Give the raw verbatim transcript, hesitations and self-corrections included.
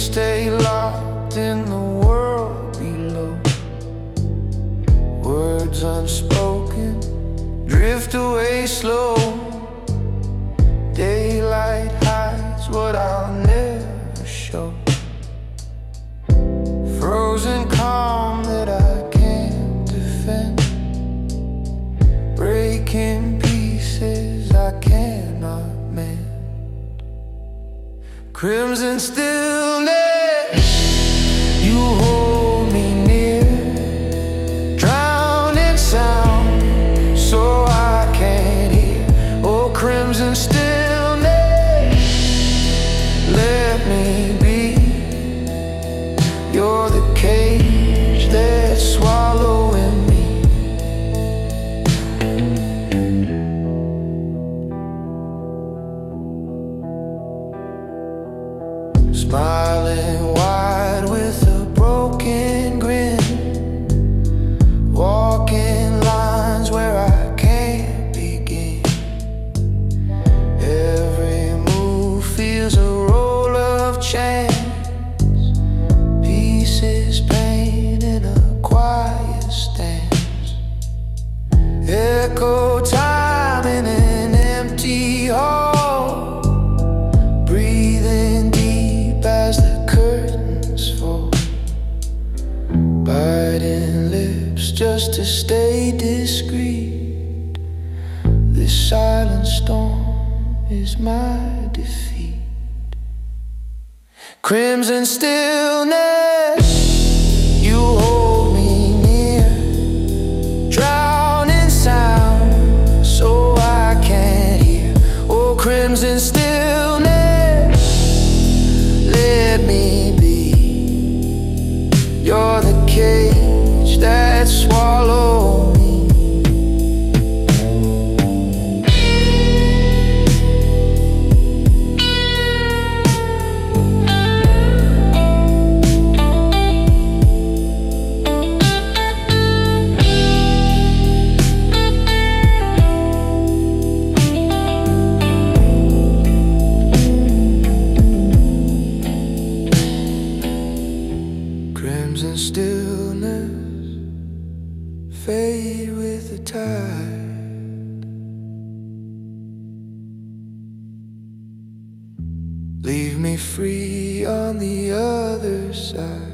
stay locked in the world below. Words unspoken drift away slow. Daylight hides what I'll never show. Frozen calm that I can't defend, breaking pieces I cannot mend. Crimson stillness, you hold me near. Drowning sound, so I can't hear. Oh, crimson stillness, let me be. You're the cage that's swallowing me. Smiling wide with a broken grin, walking lines where I can't begin. Every move feels a roll of chance, pieces pain in a quiet stance. Echo time in an empty hall, breathing deep as the curtains fall. Biting lips just to stay discreet. This silent storm is my defeat. Crimson stillness, you hold me near. Drowning sound, so I can't hear. Oh, crimson stillness, let me be. You're the cage that swallows me. Crimson stillness, fade with the tide. Leave me free on the other side.